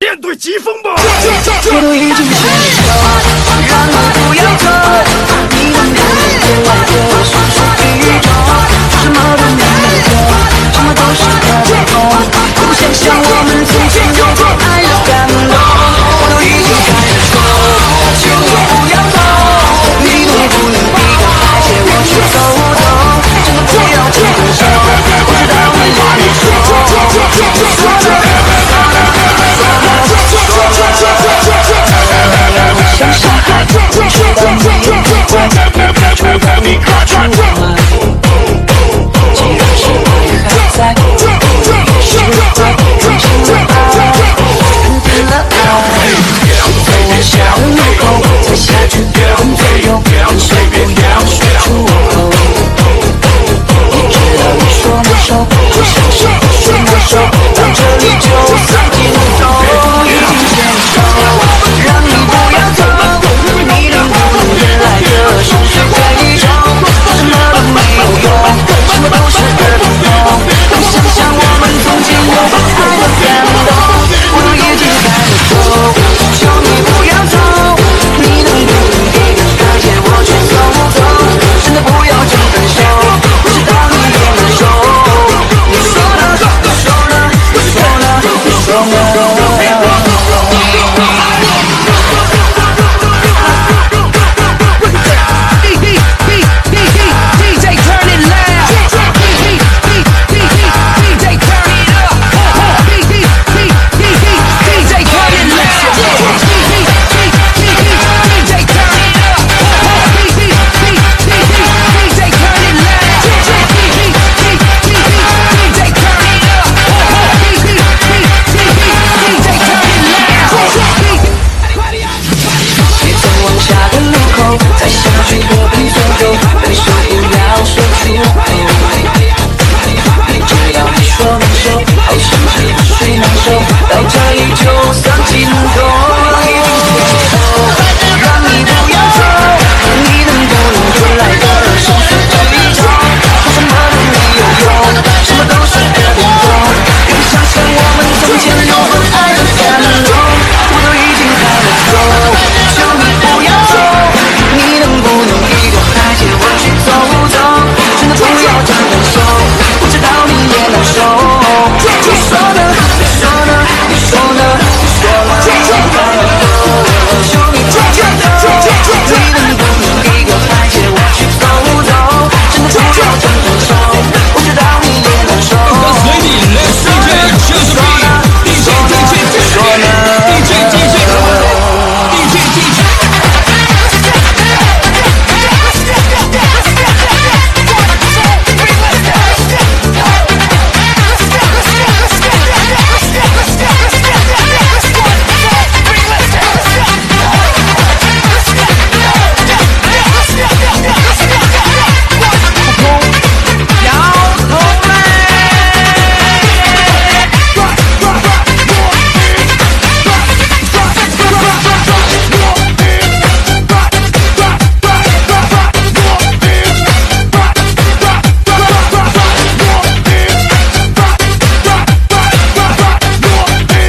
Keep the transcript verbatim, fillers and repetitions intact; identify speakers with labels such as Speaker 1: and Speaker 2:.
Speaker 1: 面对疾风吧！
Speaker 2: 我都已经牵手，让你不要走，你能不能别来的诉说宇宙，什么都没有，什么都是个梦，不想想我们曾经有过爱的感动，我都已经开了口，求你不要走，你能不能避开那些我去走动，真的不要去分手，我知道你爱你说，说了。像小孩，我知道没有不会，除了你卡住我。既然是你还在，也是会变成了爱，肯定了爱。在晚霞的路口，在下去分左右，你随便要说出口。你知道你说难受，就像是说难受，到这里就算尽头，已经牵手，让你不要走。你能不能别来的深邃回中，什么都没有用，什么都是个梦。不想想我们曾经有过爱的感动，我都已经开了口，求你不要走。你能不能避开那些我去走走，真的不要真分手，我知道你也难受。你说了，你说了，你说了，你说了。在下去和平左右，分手不要说出口。你知道你说难受，好像是睡难受，到这里就算。